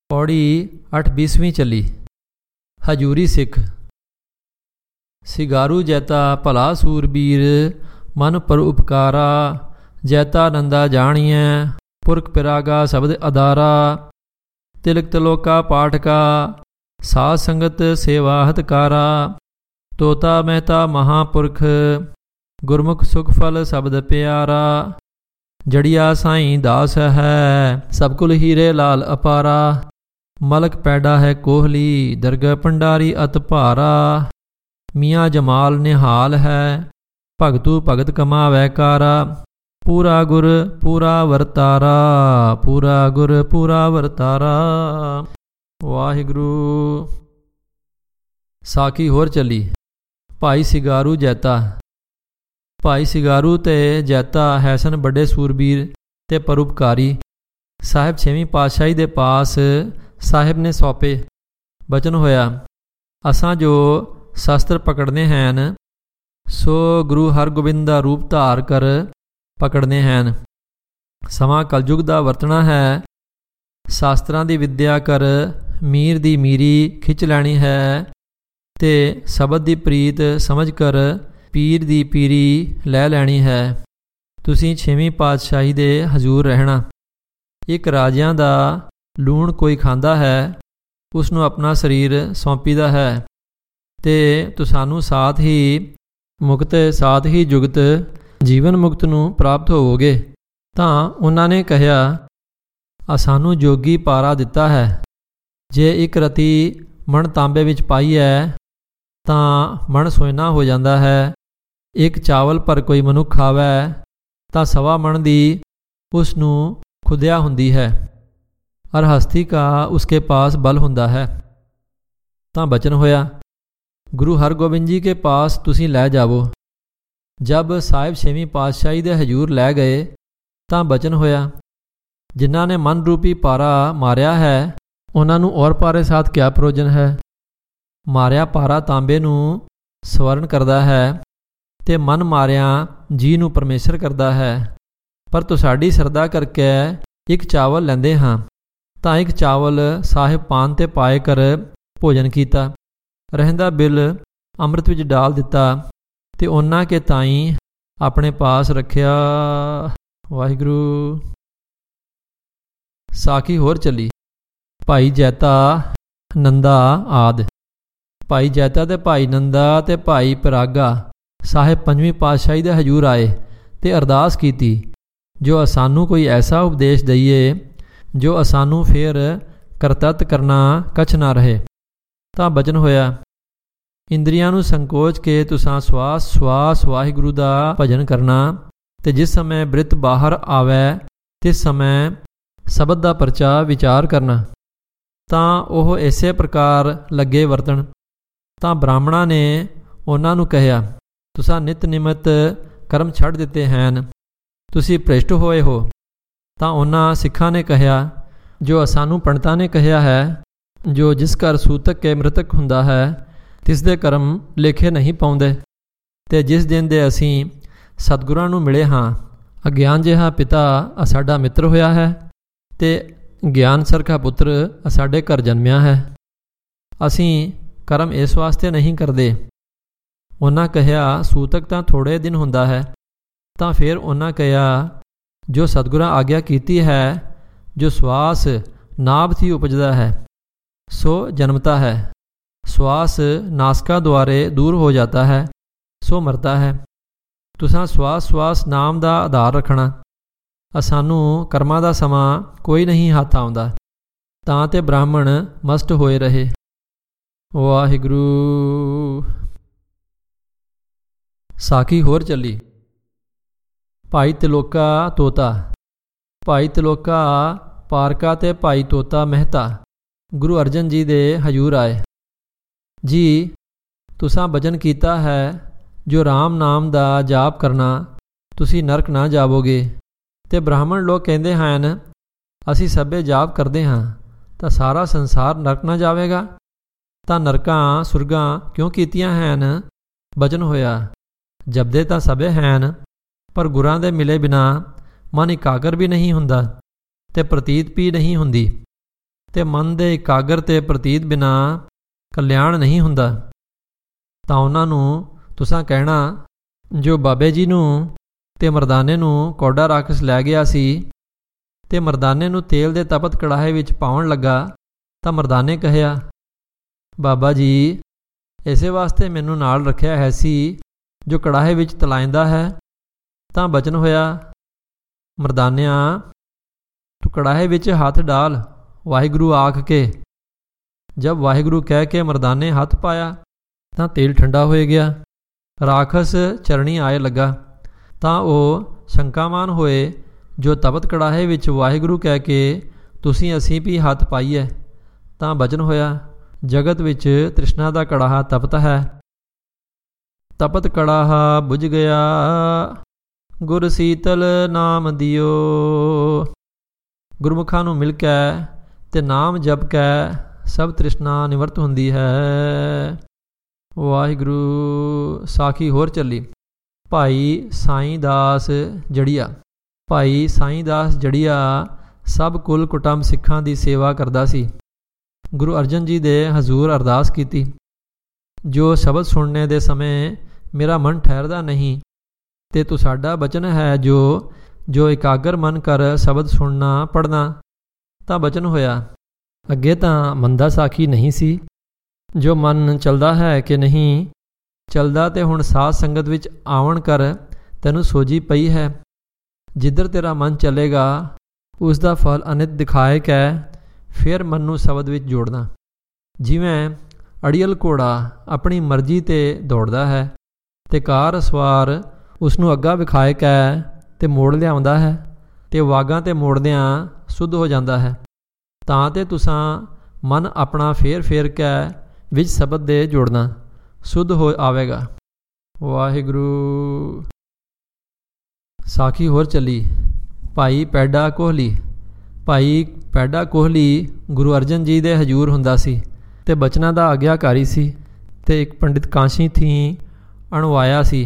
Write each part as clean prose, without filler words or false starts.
पौड़ी 8-20ਵੀਂ ਚੱਲੀ। ਹਜੂਰੀ ਸਿੱਖ। ਸਿਗਾਰੂ ਜੈਤਾ ਭਲਾ ਸੂਰਬੀਰ, ਮਨ ਪਰ ਉਪਕਾਰਾ। ਜੈਤਾ ਨੰਦਾ ਜਾਣੀਐ, ਪੁਰਖ ਪਿਰਾਗਾ ਸ਼ਬਦ ਅਦਾਰਾ। ਤਿਲਕ ਤਿਲੋਕਾ ਪਾਠਕਾ, ਸਾਧ ਸੰਗਤ ਸੇਵਾ ਹਤਕਾਰਾ। ਤੋਤਾ ਮਹਿਤਾ ਮਹਾਂਪੁਰਖ, ਗੁਰਮੁਖ ਸੁਖ ਫਲ ਸ਼ਬਦ ਪਿਆਰਾ। ਜੜੀਆ ਸਾਈਂ ਦਾਸ ਹੈ, ਸਭ ਕੁਲ ਹੀਰੇ ਲਾਲ ਅਪਾਰਾ। ਮਲਕ ਪੈਡਾ ਹੈ ਕੋਹਲੀ, ਦਰਗਹ ਭੰਡਾਰੀ ਅਤ ਭਾਰਾ। ਮੀਆਂ ਜਮਾਲ ਨਿਹਾਲ ਹੈ, ਭਗਤੂ ਭਗਤ ਕਮਾਵੈ ਕਾਰਾ। ਪੂਰਾ ਗੁਰ ਪੂਰਾ ਵਰਤਾਰਾ, ਪੂਰਾ ਗੁਰ ਪੂਰਾ ਵਰਤਾਰਾ। ਵਾਹਿਗੁਰੂ। ਸਾਖੀ ਹੋਰ ਚੱਲੀ। ਭਾਈ ਸਿਗਾਰੂ ਜੈਤਾ। ਭਾਈ ਸਿਗਾਰੂ ਤੇ ਜੈਤਾ ਹੈ ਸਨ ਵੱਡੇ ਸੂਰਬੀਰ ਤੇ ਪਰਉਪਕਾਰੀ। ਸਾਹਿਬ 6ਵੀਂ ਪਾਤਸ਼ਾਹੀ ਦੇ ਪਾਸ ਸਾਹਿਬ ਨੇ ਸੌਂਪੇ। ਬਚਨ ਹੋਇਆ, ਅਸਾਂ ਜੋ ਸ਼ਸਤਰ ਪਕੜਨੇ ਹਨ, ਸੋ ਗੁਰੂ ਹਰਗੋਬਿੰਦ ਦਾ ਰੂਪ ਧਾਰ ਕਰ ਪਕੜਨੇ ਹਨ। ਸਮਾਂ ਕਲਯੁਗ ਦਾ ਵਰਤਣਾ ਹੈ। ਸ਼ਾਸਤਰਾਂ ਦੀ ਵਿੱਦਿਆ ਕਰ ਮੀਰ ਦੀ ਮੀਰੀ ਖਿੱਚ ਲੈਣੀ ਹੈ, ਤੇ ਸ਼ਬਦ ਦੀ ਪ੍ਰੀਤ ਸਮਝ ਕਰ ਪੀਰ ਦੀ ਪੀਰੀ ਲੈ ਲੈਣੀ ਹੈ। ਤੁਸੀਂ 6ਵੀਂ ਪਾਤਸ਼ਾਹੀ ਦੇ ਹਜ਼ੂਰ ਰਹਿਣਾ। ਇੱਕ ਰਾਜਿਆਂ ਦਾ ਲੂਣ ਕੋਈ ਖਾਂਦਾ ਹੈ, ਉਸ ਨੂੰ ਆਪਣਾ ਸਰੀਰ ਸੌਂਪੀਦਾ ਹੈ, ਤੇ ਤੁਸਾਨੂੰ ਸਾਥ ਹੀ ਮੁਕਤ ਸਾਥ ਹੀ ਜੁਗਤ ਜੀਵਨ ਮੁਕਤ ਨੂੰ ਪ੍ਰਾਪਤ ਹੋਵੋਗੇ। ਤਾਂ ਉਹਨਾਂ ਨੇ ਕਹਿਆ, ਸਾਨੂੰ ਜੋਗੀ ਪਾਰਾ ਦਿੱਤਾ ਹੈ। ਜੇ ਇੱਕ ਰਤੀ ਮਣ ਤਾਂਬੇ ਵਿੱਚ ਪਾਈ ਹੈ, ਤਾਂ ਮਣ ਸੋਨਾ ਹੋ ਜਾਂਦਾ ਹੈ। ਇੱਕ ਚਾਵਲ ਪਰ ਕੋਈ ਮਨੁੱਖ ਖਾਵੇ, ਤਾਂ ਸਵਾ ਮਣ ਦੀ ਉਸ ਨੂੰ ਖੁਦਿਆ ਹੁੰਦੀ ਹੈ। ਅਰ ਹਸਤੀ ਕਾ ਉਸਕੇ ਪਾਸ ਬਲ ਹੁੰਦਾ ਹੈ। ਤਾਂ ਬਚਨ ਹੋਇਆ, ਗੁਰੂ ਹਰਗੋਬਿੰਦ ਜੀ ਕੇ ਪਾਸ ਤੁਸੀਂ ਲੈ ਜਾਵੋ। ਜਬ ਸਾਹਿਬ 6ਵੀਂ ਪਾਤਸ਼ਾਹੀ ਦੇ ਹਜ਼ੂਰ ਲੈ ਗਏ, ਤਾਂ ਬਚਨ ਹੋਇਆ, ਜਿਨ੍ਹਾਂ ਨੇ ਮਨ ਰੂਪੀ ਪਾਰਾ ਮਾਰਿਆ ਹੈ, ਉਹਨਾਂ ਨੂੰ ਔਰ ਪਾਰੇ ਸਾਥ ਕਿਆ ਪ੍ਰਯੋਜਨ ਹੈ। ਮਾਰਿਆ ਪਾਰਾ ਤਾਂਬੇ ਨੂੰ ਸਵਰਨ ਕਰਦਾ ਹੈ, ਤੇ ਮਨ ਮਾਰਿਆ ਜੀ ਨੂੰ ਪਰਮੇਸ਼ਰ ਕਰਦਾ ਹੈ। ਪਰ ਤੁਹਾਡੀ ਸਰਦਾ ਕਰਕੇ ਇੱਕ ਚਾਵਲ ਲੈਂਦੇ ਹਾਂ, ਤਾਂ ਇੱਕ ਚਾਵਲ ਸਾਹਿਬ ਪਾਨ ਤੇ ਪਾਏ ਕਰ ਭੋਜਨ ਕੀਤਾ। ਰਹਿੰਦਾ ਬਿਲ ਅੰਮ੍ਰਿਤ ਵਿੱਚ ਡਾਲ ਦਿੱਤਾ, ਤੇ ਉਹਨਾਂ ਕੇ ਤਾਈਂ ਆਪਣੇ ਪਾਸ ਰੱਖਿਆ। ਵਾਹਿਗੁਰੂ। ਸਾਖੀ ਹੋਰ ਚੱਲੀ। ਭਾਈ ਜੈਤਾ ਨੰਦਾ ਆਦਿ। ਭਾਈ ਜੈਤਾ ਤੇ ਭਾਈ ਨੰਦਾ ਤੇ ਭਾਈ ਪਿਰਾਗਾ ਸਾਹਿਬ 5ਵੀਂ ਪਾਤਸ਼ਾਹੀ ਦੇ ਹਜ਼ੂਰ ਆਏ, ਤੇ ਅਰਦਾਸ ਕੀਤੀ, ਜੋ ਸਾਨੂੰ ਕੋਈ ਐਸਾ ਉਪਦੇਸ਼ ਦਈਏ, ਜੋ ਸਾਨੂੰ ਫੇਰ ਕਰਤੱਤ ਕਰਨਾ ਕਛ ਨਾ ਰਹੇ। ਤਾਂ ਬਚਨ ਹੋਇਆ, ਇੰਦਰੀਆਂ ਨੂੰ ਸੰਕੋਚ ਕੇ ਤੁਸਾਂ ਸਵਾਸ ਸਵਾਸ ਵਾਹਿਗੁਰੂ ਦਾ ਭਜਨ ਕਰਨਾ, ਤੇ ਜਿਸ ਸਮੇਂ ਬ੍ਰਿਤ ਬਾਹਰ ਆਵੇ, ਤਿਸ ਸਮੇਂ ਸ਼ਬਦ ਦਾ ਪਰਚਾ ਵਿਚਾਰ ਕਰਨਾ। ਤਾਂ ਉਹ ਇਸੇ ਪ੍ਰਕਾਰ ਲੱਗੇ ਵਰਤਣ। ਤਾਂ ਬ੍ਰਾਹਮਣਾਂ ਨੇ ਉਹਨਾਂ ਨੂੰ ਕਹਿਆ, ਤੁਸਾਂ ਨਿਤ ਨਿਮਤ ਕਰਮ ਛੱਡ ਦਿੱਤੇ ਹਨ, ਤੁਸੀਂ ਭ੍ਰਿਸ਼ਟ ਹੋਏ ਹੋ। ਤਾਂ ਉਹਨਾਂ ਸਿੱਖਾਂ ਨੇ ਕਹਿਆ, ਜੋ ਸਾਨੂੰ ਪੰਡਤਾਂ ਨੇ ਕਹਿਆ ਹੈ, ਜੋ ਜਿਸ ਘਰ ਸੂਤਕ ਕੇ ਮ੍ਰਿਤਕ ਹੁੰਦਾ ਹੈ, ਤਿਸ ਦੇ ਕਰਮ ਲੇਖੇ ਨਹੀਂ ਪਾਉਂਦੇ। ਤੇ ਜਿਸ ਦਿਨ ਦੇ ਅਸੀਂ ਸਤਿਗੁਰਾਂ ਨੂੰ ਮਿਲੇ ਹਾਂ, ਅਗਿਆਨ ਜਿਹਾ ਪਿਤਾ ਸਾਡਾ ਮਿੱਤਰ ਹੋਇਆ ਹੈ, ਤੇ ਗਿਆਨ ਸਰਖਾ ਪੁੱਤਰ ਸਾਡੇ ਘਰ ਜਨਮਿਆ ਹੈ। ਅਸੀਂ ਕਰਮ ਇਸ ਵਾਸਤੇ ਨਹੀਂ ਕਰਦੇ। ਉਹਨਾਂ ਕਹਿਆ, ਸੂਤਕ ਤਾਂ ਥੋੜ੍ਹੇ ਦਿਨ ਹੁੰਦਾ ਹੈ। ਤਾਂ ਫਿਰ ਉਹਨਾਂ ਕਹਿਆ, ਜੋ ਸਤਿਗੁਰਾਂ ਆਗਿਆ ਕੀਤੀ ਹੈ, ਜੋ ਸਵਾਸ ਨਾਭ ਥੀ ਉਪਜਦਾ ਹੈ, ਸੋ ਜਨਮਤਾ ਹੈ। ਸਵਾਸ ਨਾਸਕਾ ਦੁਆਰੇ ਦੂਰ ਹੋ ਜਾਤਾ ਹੈ, ਸੋ ਮਰਤਾ ਹੈ। ਤੁਸਾਂ ਸਵਾਸ ਸਵਾਸ ਨਾਮ ਦਾ ਆਧਾਰ ਰੱਖਣਾ। ਸਾਨੂੰ ਕਰਮਾਂ ਦਾ ਸਮਾਂ ਕੋਈ ਨਹੀਂ ਹੱਥ ਆਉਂਦਾ। ਤਾਂ ਤੇ ਬ੍ਰਾਹਮਣ ਮਸਤ ਹੋਏ ਰਹੇ। ਵਾਹਿਗੁਰੂ। ਸਾਖੀ ਹੋਰ ਚੱਲੀ। ਭਾਈ ਤਿਲੋਕਾ ਤੋਤਾ। ਭਾਈ ਤਿਲੋਕਾ ਪਾਰਕਾ ਤੇ ਭਾਈ ਤੋਤਾ ਮਹਿਤਾ ਗੁਰੂ ਅਰਜਨ ਜੀ ਦੇ ਹਜ਼ੂਰ ਆਏ। ਜੀ, ਤੁਸਾਂ ਬਚਨ ਕੀਤਾ ਹੈ, ਜੋ ਰਾਮ ਨਾਮ ਦਾ ਜਾਪ ਕਰਨਾ, ਤੁਸੀਂ ਨਰਕ ਨਾ ਜਾਵੋਗੇ। ਤੇ ਬ੍ਰਾਹਮਣ ਲੋਕ ਕਹਿੰਦੇ ਹਨ, ਅਸੀਂ ਸਭੇ ਜਾਪ ਕਰਦੇ ਹਾਂ, ਤਾਂ ਸਾਰਾ ਸੰਸਾਰ ਨਰਕ ਨਾ ਜਾਵੇਗਾ। ਤਾਂ ਨਰਕਾਂ ਸੁਰਗਾਂ ਕਿਉਂ ਕੀਤੀਆਂ ਹਨ? ਬਚਨ ਹੋਇਆ, ਜਪਦੇ ਤਾਂ ਸਭੇ ਹਨ, ਪਰ ਗੁਰਾਂ ਦੇ ਮਿਲੇ ਬਿਨਾ ਮਨ ਇਕਾਗਰ ਵੀ ਨਹੀਂ ਹੁੰਦਾ, ਤੇ ਪ੍ਰਤੀਤ ਵੀ ਨਹੀਂ ਹੁੰਦੀ। ਤੇ ਮਨ ਦੇ ਇਕਾਗਰ ਤੇ ਪ੍ਰਤੀਤ ਬਿਨਾ ਕਲਿਆਣ ਨਹੀਂ ਹੁੰਦਾ, ਤਾਂ ਉਹਨਾਂ ਨੂੰ ਤੁਸਾਂ ਕਹਿਣਾ, ਜੋ ਬਾਬੇ ਜੀ ਨੂੰ ਤੇ ਮਰਦਾਨੇ ਨੂੰ ਕੌਡਾ ਰਾਖਸ਼ ਲੈ ਗਿਆ ਸੀ ਤੇ ਮਰਦਾਨੇ ਨੂੰ ਤੇਲ ਦੇ ਤਪਤ ਕੜਾਹੇ ਵਿੱਚ ਪਾਉਣ ਲੱਗਾ, ਤਾਂ ਮਰਦਾਨੇ ਕਹਿਆ, ਬਾਬਾ ਜੀ ਇਸੇ ਵਾਸਤੇ ਮੈਨੂੰ ਨਾਲ ਰੱਖਿਆ ਹੈ ਸੀ ਜੋ ਕੜਾਹੇ ਵਿੱਚ ਤਲਾਇੰਦਾ ਹੈ। ਤਾਂ ਬਚਨ ਹੋਇਆ, ਮਰਦਾਨਿਆਂ ਤੂੰ ਕੜਾਹੇ ਵਿੱਚ ਹੱਥ ਡਾਲ ਵਾਹਿਗੁਰੂ ਆਖ ਕੇ। ਜਬ ਵਾਹਿਗੁਰੂ ਕਹਿ ਕੇ ਮਰਦਾਨੇ ਹੱਥ ਪਾਇਆ ਤਾਂ ਤੇਲ ਠੰਡਾ ਹੋ ਗਿਆ। ਰਾਖਸ ਚਰਣੀ ਆਏ ਲੱਗਾ ਤਾਂ ਉਹ ਸ਼ੰਕਾਮਾਨ ਹੋਏ, ਜੋ ਤਪਤ ਕੜਾਹੇ ਵਿੱਚ ਵਾਹਿਗੁਰੂ ਕਹਿ ਕੇ ਤੁਸੀਂ ਅਸੀਂ ਵੀ ਹੱਥ ਪਾਈਏ। ਤਾਂ ਬਚਨ ਹੋਇਆ, ਜਗਤ ਵਿੱਚ ਤ੍ਰਿਸ਼ਨਾ ਦਾ ਕੜਾਹਾ ਤਪਤ ਹੈ। ਤਪਤ ਕੜਾਹਾ ਬੁਝ ਗਿਆ, ਗੁਰ ਸੀਤਲ ਨਾਮ ਦਿਓ। ਗੁਰਮੁਖਾਂ ਨੂੰ ਮਿਲ ਕੇ ਤੇ ਨਾਮ ਜਪ ਕੇ ਸਭ ਤ੍ਰਿਸ਼ਨਾ ਨਿਵਰਤ ਹੁੰਦੀ ਹੈ। ਵਾਹਿਗੁਰੂ। ਸਾਖੀ ਹੋਰ ਚੱਲੀ। ਭਾਈ ਸਾਈਂ ਦਾਸ ਜੜੀਆ। ਭਾਈ ਸਾਈਂ ਦਾਸ ਜੜੀਆ ਸਭ ਕੁਲ ਕੁਟੰਬ ਸਿੱਖਾਂ ਦੀ ਸੇਵਾ ਕਰਦਾ ਸੀ। ਗੁਰੂ ਅਰਜਨ ਜੀ ਦੇ ਹਜ਼ੂਰ ਅਰਦਾਸ ਕੀਤੀ, ਜੋ ਸ਼ਬਦ ਸੁਣਨੇ ਦੇ ਸਮੇਂ ਮੇਰਾ ਮਨ ਠਹਿਰਦਾ ਨਹੀਂ, ਤੇ ਤੂੰ ਸਾਡਾ ਬਚਨ ਹੈ ਜੋ ਇਕਾਗਰ ਮਨ ਕਰ ਸ਼ਬਦ ਸੁਣਨਾ ਪੜ੍ਹਨਾ। ਤਾਂ ਬਚਨ ਹੋਇਆ, ਅੱਗੇ ਤਾਂ ਮੰਦਾ ਸਾਖੀ ਨਹੀਂ ਸੀ, ਜੋ ਮਨ ਚਲਦਾ ਹੈ ਕਿ ਨਹੀਂ ਚਲਦਾ, ਤੇ ਹੁਣ ਸਾਧ ਸੰਗਤ ਵਿੱਚ ਆਵਣ ਕਰ ਤੈਨੂੰ ਸੋਝੀ ਪਈ ਹੈ। ਜਿੱਧਰ ਤੇਰਾ ਮਨ ਚੱਲੇਗਾ ਉਸ ਦਾ ਫਲ ਅਨਿਤ ਦਿਖਾਏ ਕੇ ਫਿਰ ਮਨ ਨੂੰ ਸ਼ਬਦ ਵਿੱਚ ਜੋੜਨਾ। ਜਿਵੇਂ ਅੜੀਅਲ ਘੋੜਾ ਆਪਣੀ ਮਰਜ਼ੀ 'ਤੇ ਦੌੜਦਾ ਹੈ ਤੇ ਕਾਰ ਸਵਾਰ ਉਸ ਨੂੰ ਅੱਗਾ ਵਿਖਾਏ ਕੇ ਤੇ ਮੋੜ ਲਿਆਉਂਦਾ ਹੈ, ਤੇ ਵਾਗਾਂ 'ਤੇ ਮੋੜਦਿਆਂ ਸੁੱਧ ਹੋ ਜਾਂਦਾ ਹੈ, ਤਾਂ ਤੇ ਤੁਸਾਂ ਮਨ ਆਪਣਾ ਫੇਰ ਕੇ ਵਿੱਚ ਸ਼ਬਦ ਦੇ ਜੋੜਨਾ, ਸੁੱਧ ਹੋ ਆਵੇਗਾ। ਵਾਹਿਗੁਰੂ। ਸਾਖੀ ਹੋਰ ਚੱਲੀ। ਭਾਈ ਪੈਡਾ ਕੋਹਲੀ। ਭਾਈ ਪੈਡਾ ਕੋਹਲੀ ਗੁਰੂ ਅਰਜਨ ਜੀ ਦੇ ਹਜ਼ੂਰ ਹੁੰਦਾ ਸੀ ਤੇ ਬਚਨਾਂ ਦਾ ਆਗਿਆਕਾਰੀ ਸੀ, ਤੇ ਇੱਕ ਪੰਡਿਤ ਕਾਂਸ਼ੀ ਥੀ ਅਣਵਾਇਆ ਸੀ,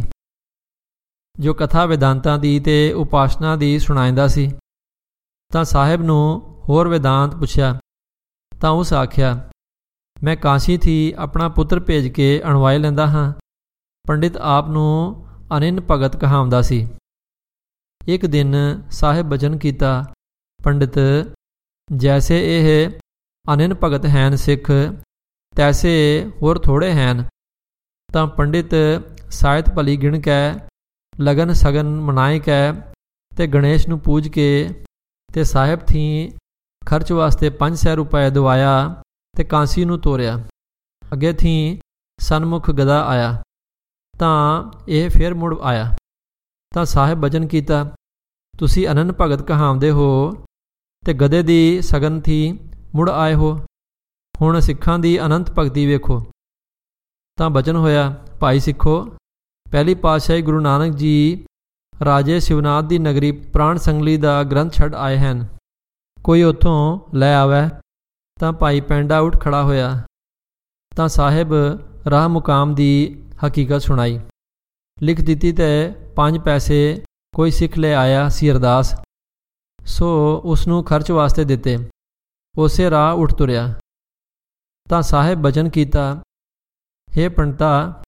ਜੋ ਕਥਾ ਵੇਦਾਂਤਾਂ ਦੀ ਤੇ ਉਪਾਸਨਾ ਦੀ ਸੁਣਾਉਂਦਾ ਸੀ। ਤਾਂ ਸਾਹਿਬ ਨੂੰ ਹੋਰ ਵੇਦਾਂਤ ਪੁੱਛਿਆ, ਤਾਂ ਉਸ ਆਖਿਆ, ਮੈਂ ਕਾਂਸ਼ੀ ਥੀ ਆਪਣਾ ਪੁੱਤਰ ਭੇਜ ਕੇ ਅਣਵਾਏ ਲੈਂਦਾ ਹਾਂ। ਪੰਡਿਤ ਆਪ ਨੂੰ ਅਨਿਨ ਭਗਤ ਕਹਾਉਂਦਾ ਸੀ। ਇੱਕ ਦਿਨ ਸਾਹਿਬ ਬਚਨ ਕੀਤਾ, ਪੰਡਿਤ ਜੈਸੇ ਇਹ ਅਨਿਨ ਭਗਤ ਹੈਨ ਸਿੱਖ, ਤੈਸੇ ਹੋਰ ਥੋੜੇ ਹੈਨ। ਤਾਂ ਪੰਡਿਤ ਸਾਹਿਤ ਭਲੀ ਗਿਣ ਕੇ ਲਗਨ ਸਗਨ ਮਨਾਏ ਕੇ ਤੇ ਗਣੇਸ਼ ਨੂੰ ਪੂਜ ਕੇ ਤੇ ਸਾਹਿਬ ਥੀ ਖਰਚ ਵਾਸਤੇ 500 ਰੁਪਏ ਦਵਾਇਆ ਤੇ ਕਾਂਸੀ ਨੂੰ ਤੋਰਿਆ। ਅੱਗੇ ਥੀ ਸਨਮੁਖ ਗਦਾ ਆਇਆ, ਤਾਂ ਇਹ ਫਿਰ ਮੁੜ ਆਇਆ। ਤਾਂ ਸਾਹਿਬ ਬਚਨ ਕੀਤਾ, ਤੁਸੀਂ ਅਨੰਨ ਭਗਤ ਕਹਾਉਂਦੇ ਹੋ ਤੇ ਗਦੇ ਦੀ ਸਗਨ ਥੀ ਮੁੜ ਆਏ ਹੋ, ਹੁਣ ਸਿੱਖਾਂ ਦੀ ਅਨੰਤ ਭਗਤੀ ਵੇਖੋ। ਤਾਂ ਬਚਨ ਹੋਇਆ, ਭਾਈ ਸਿੱਖੋ, ਪਹਿਲੀ ਪਾਤਸ਼ਾਹੀ ਗੁਰੂ ਨਾਨਕ ਜੀ ਰਾਜੇ ਸ਼ਿਵਨਾਥ ਦੀ ਨਗਰੀ ਪ੍ਰਾਣ ਸੰਗਲੀ ਦਾ ਗ੍ਰੰਥ ਛੱਡ ਆਏ ਹਨ, ਕੋਈ ਉੱਥੋਂ ਲੈ ਆਵੇ। ਤਾਂ ਭਾਈ ਪੈਂਡਾ ਉੱਠ ਖੜਾ ਹੋਇਆ, ਤਾਂ ਸਾਹਿਬ ਰਾਹ ਮੁਕਾਮ ਦੀ ਹਕੀਕਤ ਸੁਣਾਈ, ਲਿਖ ਦਿੱਤੀ ਤੇ 5 ਪੈਸੇ ਕੋਈ ਸਿੱਖ ਲੈ ਆਇਆ ਸੀ ਅਰਦਾਸ, ਸੋ ਉਸ ਨੂੰ ਖਰਚ ਵਾਸਤੇ ਦਿੱਤੇ। ਉਸੇ ਰਾਹ ਉੱਠ ਤੁਰਿਆ। ਤਾਂ ਸਾਹਿਬ ਬਚਨ ਕੀਤਾ, ਹੇ ਪੰਡਤਾ,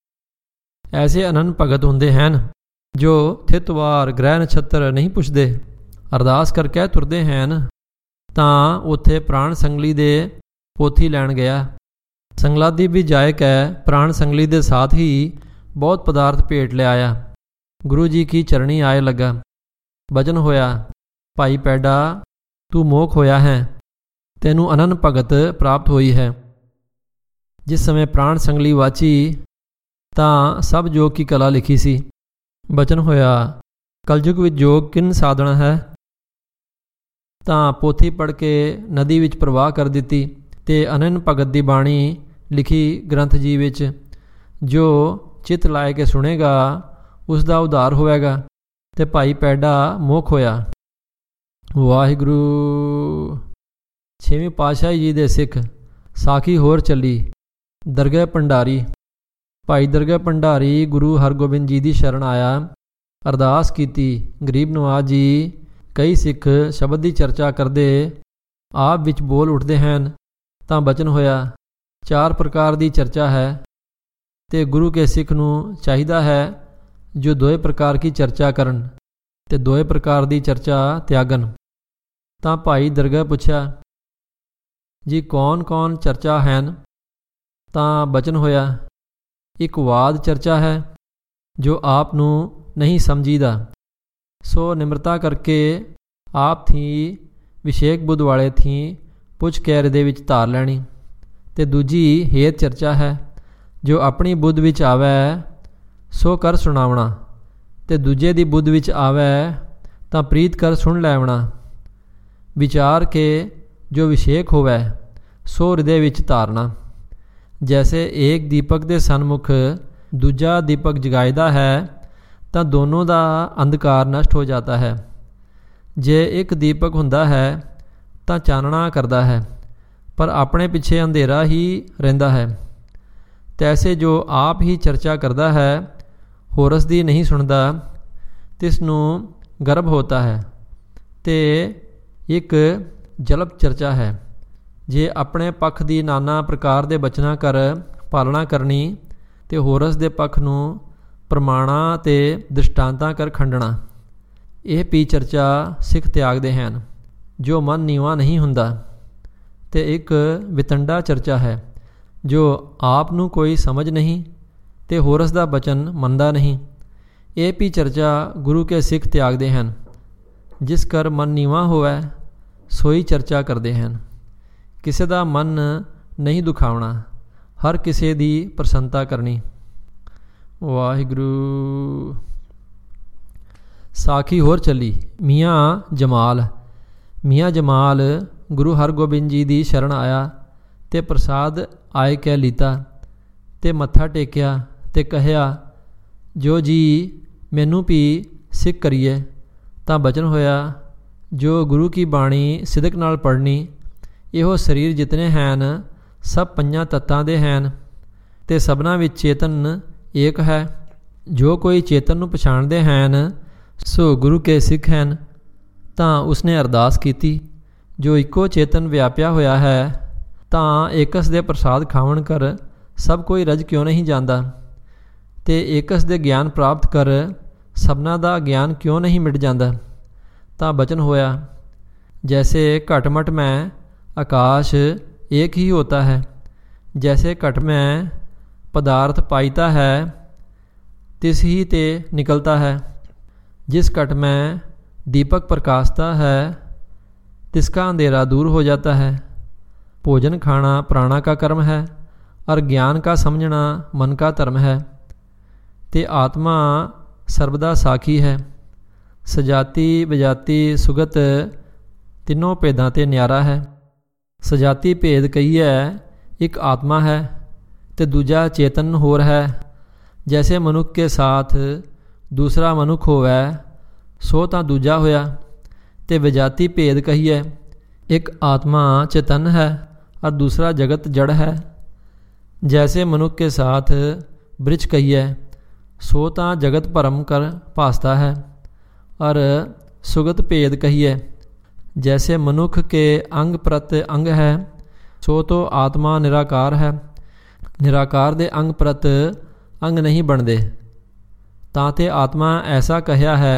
ਐਸੇ ਅਨੰਨ ਭਗਤ ਹੁੰਦੇ ਹਨ ਜੋ ਥਿਤਵਾਰ ਗ੍ਰਹਿ ਨਛੱਤਰ ਨਹੀਂ ਪੁੱਛਦੇ, ਅਰਦਾਸ ਕਰਕੇ ਤੁਰਦੇ ਹਨ। ਤਾਂ ਉੱਥੇ ਪ੍ਰਾਣ ਸੰਗਲੀ ਦੇ ਪੋਥੀ ਲੈਣ ਗਿਆ। ਸੰਗਲਾਦੀ ਵੀ ਜਾਏ ਕੇ ਪ੍ਰਾਣ ਸੰਗਲੀ ਦੇ ਸਾਥ ਹੀ ਬਹੁਤ ਪਦਾਰਥ ਭੇਟ ਲਿਆਇਆ। ਗੁਰੂ ਜੀ ਕੀ ਚਰਣੀ ਆਏ ਲੱਗਾ। ਬਚਨ ਹੋਇਆ, ਭਾਈ ਪੈਡਾ, ਤੂੰ ਮੋਖ ਹੋਇਆ ਹੈ, ਤੈਨੂੰ ਅਨੰਨ ਭਗਤ ਪ੍ਰਾਪਤ ਹੋਈ ਹੈ। ਜਿਸ ਸਮੇਂ ਪ੍ਰਾਣ ਸੰਗਲੀ ਵਾਚੀ ਤਾਂ ਸਭ ਯੋਗ ਕੀ ਕਲਾ ਲਿਖੀ ਸੀ। ਬਚਨ ਹੋਇਆ, ਕਲਯੁਗ ਵਿੱਚ ਯੋਗ ਕਿਨ ਸਾਧਣਾ ਹੈ। ਤਾਂ ਪੋਥੀ ਪੜ੍ਹ ਕੇ ਨਦੀ ਵਿੱਚ ਪ੍ਰਵਾਹ ਕਰ ਦਿੱਤੀ ਤੇ ਅਨੰਨ ਭਗਤ ਦੀ ਬਾਣੀ ਲਿਖੀ ਗ੍ਰੰਥ ਜੀ ਵਿੱਚ। ਜੋ ਚਿੱਤ ਲਾਏ ਕੇ ਸੁਣੇਗਾ ਉਸ ਦਾ ਉਧਾਰ ਹੋਵੇਗਾ, ਤੇ ਭਾਈ ਪੈਡਾ ਮੋਖ ਹੋਇਆ। ਵਾਹਿਗੁਰੂ। 6ਵੀਂ ਪਾਤਸ਼ਾਹੀ ਜੀ ਦੇ ਸਿੱਖ। ਸਾਖੀ ਹੋਰ ਚੱਲੀ। ਦਰਗਾਹ ਭੰਡਾਰੀ। ਭਾਈ ਦਰਗਾਹ ਭੰਡਾਰੀ ਗੁਰੂ ਹਰਗੋਬਿੰਦ ਜੀ ਦੀ ਸ਼ਰਨ ਆਇਆ, ਅਰਦਾਸ ਕੀਤੀ। ਗਰੀਬ ਨਵਾਜ਼ ਜੀ ਕਈ ਸਿੱਖ ਸ਼ਬਦ ਦੀ ਚਰਚਾ ਕਰਦੇ ਆਪ ਵਿੱਚ ਬੋਲ ਉੱਠਦੇ ਹਨ ਤਾਂ ਬਚਨ ਹੋਇਆ। 4 ਪ੍ਰਕਾਰ ਦੀ ਚਰਚਾ ਹੈ ਤੇ ਗੁਰੂ ਕੇ ਸਿੱਖ ਨੂੰ ਚਾਹੀਦਾ ਹੈ ਜੋ 2 ਪ੍ਰਕਾਰ ਕੀ ਚਰਚਾ ਕਰਨ ਤੇ 2 ਪ੍ਰਕਾਰ ਦੀ ਚਰਚਾ ਤਿਆਗਨ। ਤਾਂ ਭਾਈ ਦਰਗਾਹ ਪੁੱਛਿਆ, ਜੀ ਕੌਣ ਚਰਚਾ ਹਨ? ਤਾਂ ਬਚਨ ਹੋਇਆ, ਇੱਕ ਵਾਦ ਚਰਚਾ ਹੈ ਜੋ ਆਪ ਨੂੰ ਨਹੀਂ ਸਮਝੀਦਾ, ਸੋ ਨਿਮਰਤਾ ਕਰਕੇ ਆਪ ਥੀ ਵਿਸ਼ੇਕ ਬੁੱਧ ਵਾਲੇ ਥੀ ਪੁੱਛ ਕੇ ਹਿਰਦੇ ਵਿੱਚ ਧਾਰ ਲੈਣੀ। ਤੇ ਦੂਜੀ ਹੇਤ ਚਰਚਾ ਹੈ ਜੋ ਆਪਣੀ ਬੁੱਧ ਵਿੱਚ ਆਵੈ ਸੋ ਕਰ ਸੁਣਾਵਣਾ, ਤੇ ਦੂਜੇ ਦੀ ਬੁੱਧ ਵਿੱਚ ਆਵੈ ਤਾਂ ਪ੍ਰੀਤ ਕਰ ਸੁਣ ਲੈਵਣਾ। ਵਿਚਾਰ ਕੇ ਜੋ ਵਿਸ਼ੇਕ ਹੋਵੈ ਸੋ ਹਿਰਦੇ ਵਿੱਚ ਧਾਰਨਾ। ਜੈਸੇ ਏਕ ਦੀਪਕ ਦੇ ਸਨਮੁਖ ਦੂਜਾ ਦੀਪਕ ਜਗਾਇਦਾ ਹੈ ਤਾਂ ਦੋਨੋਂ ਦਾ ਅੰਧਕਾਰ ਨਸ਼ਟ ਹੋ ਜਾਂਦਾ ਹੈ। ਜੇ ਇੱਕ ਦੀਪਕ ਹੁੰਦਾ ਹੈ ਤਾਂ ਚਾਨਣਾ ਕਰਦਾ ਹੈ, ਪਰ ਆਪਣੇ ਪਿੱਛੇ ਅੰਧੇਰਾ ਹੀ ਰਹਿੰਦਾ ਹੈ। ਤੈਸੇ ਜੋ ਆਪ ਹੀ ਚਰਚਾ ਕਰਦਾ ਹੈ ਹੋਰਸ ਦੀ ਨਹੀਂ ਸੁਣਦਾ, ਤਿਸ ਨੂੰ ਗਰਭ ਹੋਤਾ ਹੈ। ਤੇ ਇੱਕ ਜਲਪ ਚਰਚਾ ਹੈ। ਜੇ ਆਪਣੇ ਪੱਖ ਦੀ ਨਾਨਾ ਪ੍ਰਕਾਰ ਦੇ ਬਚਨਾਂ ਕਰ ਪਾਲਣਾ ਕਰਨੀ ਤੇ ਹੋਰਸ ਦੇ ਪੱਖ ਨੂੰ ਪ੍ਰਮਾਣਾਂ ਤੇ ਦ੍ਰਿਸ਼ਟਾਂਤਾਂ ਕਰ ਖੰਡਣਾ। ਇਹ ਵੀ ਚਰਚਾ ਸਿੱਖ ਤਿਆਗਦੇ ਹਨ ਜੋ ਮਨ ਨੀਵਾਂ ਨਹੀਂ ਹੁੰਦਾ। ਤੇ ਇੱਕ ਵਿਤੰਡਾ ਚਰਚਾ ਹੈ ਜੋ ਆਪ ਨੂੰ ਕੋਈ ਸਮਝ ਨਹੀਂ ਤੇ ਹੋਰਸ ਦਾ ਬਚਨ ਮੰਨਦਾ ਨਹੀਂ। ਇਹ ਵੀ ਚਰਚਾ ਗੁਰੂ ਕੇ ਸਿੱਖ ਤਿਆਗਦੇ ਹਨ। ਜਿਸ ਕਰ ਮਨ ਨੀਵਾਂ ਹੋਵੇ ਸੋਈ ਚਰਚਾ ਕਰਦੇ ਹਨ। ਕਿਸੇ ਦਾ ਮਨ ਨਹੀਂ ਦੁਖਾਉਣਾ, ਹਰ ਕਿਸੇ ਦੀ ਪ੍ਰਸੰਨਤਾ ਕਰਨੀ। ਵਾਹਿਗੁਰੂ। ਸਾਖੀ ਹੋਰ ਚੱਲੀ। ਮੀਆਂ ਜਮਾਲ ਗੁਰੂ ਹਰਗੋਬਿੰਦ ਜੀ ਦੀ ਸ਼ਰਨ ਆਇਆ ਤੇ ਪ੍ਰਸਾਦ ਆਏ ਕਹਿ ਲੀਤਾ ਤੇ ਮੱਥਾ ਟੇਕਿਆ ਤੇ ਕਹਿਆ, ਜੋ ਜੀ ਮੈਨੂੰ ਵੀ ਸਿੱਖ ਕਰੀਏ। ਤਾਂ ਬਚਨ ਹੋਇਆ, ਜੋ ਗੁਰੂ ਕੀ ਬਾਣੀ ਸਿਦਕ ਨਾਲ ਪੜ੍ਹਨੀ। ਇਹੋ ਸਰੀਰ ਜਿਤਨੇ ਹਨ ਸਭ 5 ਤੱਤਾਂ ਦੇ ਹਨ ਤੇ ਸਭਨਾਂ ਵਿੱਚ ਚੇਤਨ ਏਕ ਹੈ। ਜੋ ਕੋਈ ਚੇਤਨ ਨੂੰ ਪਛਾਣਦੇ ਹਨ ਸੋ ਗੁਰੂ ਕੇ ਸਿੱਖ ਹਨ। ਤਾਂ ਉਸਨੇ ਅਰਦਾਸ ਕੀਤੀ, ਜੋ ਇੱਕੋ ਚੇਤਨ ਵਿਆਪਿਆ ਹੋਇਆ ਹੈ ਤਾਂ ਏਕਸ ਦੇ ਪ੍ਰਸਾਦ ਖਾਵਣ ਕਰ ਸਭ ਕੋਈ ਰਜ ਕਿਉਂ ਨਹੀਂ ਜਾਂਦਾ, ਤੇ ਏਕਸ ਦੇ ਗਿਆਨ ਪ੍ਰਾਪਤ ਕਰ ਸਭਨਾਂ ਦਾ ਗਿਆਨ ਕਿਉਂ ਨਹੀਂ ਮਿਟ ਜਾਂਦਾ। ਤਾਂ ਬਚਨ ਹੋਇਆ, ਜੈਸੇ ਘਟਮਟ ਮੈਂ आकाश एक ही होता है, जैसे घट में पदार्थ पाईता है तिस ही ते निकलता है। जिस घट में दीपक प्रकाशता है तिसका अंधेरा दूर हो जाता है। भोजन खाना प्राणा का कर्म है और ज्ञान का समझना मन का धर्म है। ते आत्मा सर्वदा साखी है। सजाती विजाती सुगत तीनों भेदां ते न्यारा है। सजाती भेद कहीए एक आत्मा है तो दूजा चेतन होर है। जैसे मनुख के साथ दूसरा मनुख होवै सो तां दूजा होया। ते विजाती भेद कहीए एक आत्मा चेतन है और दूसरा जगत जड़ है। जैसे मनुख के साथ वृक्ष कहीए सो तां जगत भरम कर भासता है। और सुगत भेद कहीए जैसे मनुख के अंग प्रत अंग है सो तो आत्मा निराकार है। निराकार दे अंग प्रत अंग नहीं बनते। ताते आत्मा ऐसा कहा है,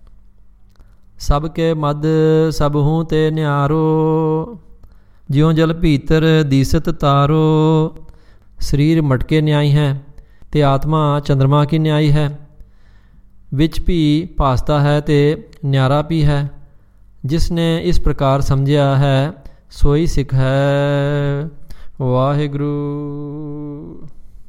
सब के मद सब हूँ ते न्यारो, ज्यों जल भीतर दीसत तारो। शरीर मटके न्याय है ते आत्मा चंद्रमा की न्याय है। विच भी भासता है ते न्यारा भी है। जिसने इस प्रकार समझा है सोई सिख है। वाहिगुरू।